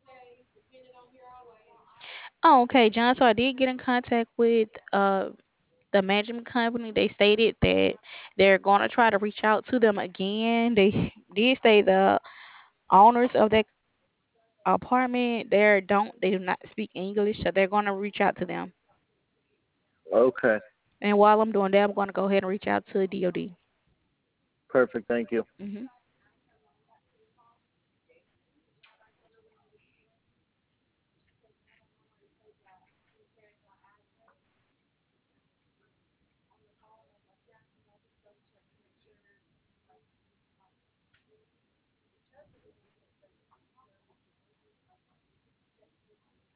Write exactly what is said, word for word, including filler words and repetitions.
Oh, okay, John. So I did get in contact with uh the management company. They stated that they're going to try to reach out to them again. They did say the owners of that apartment there don't they do not speak English, so they're going to reach out to them. Okay, And while I'm doing that, I'm going to go ahead and reach out to D O D. perfect. Thank you. Hmm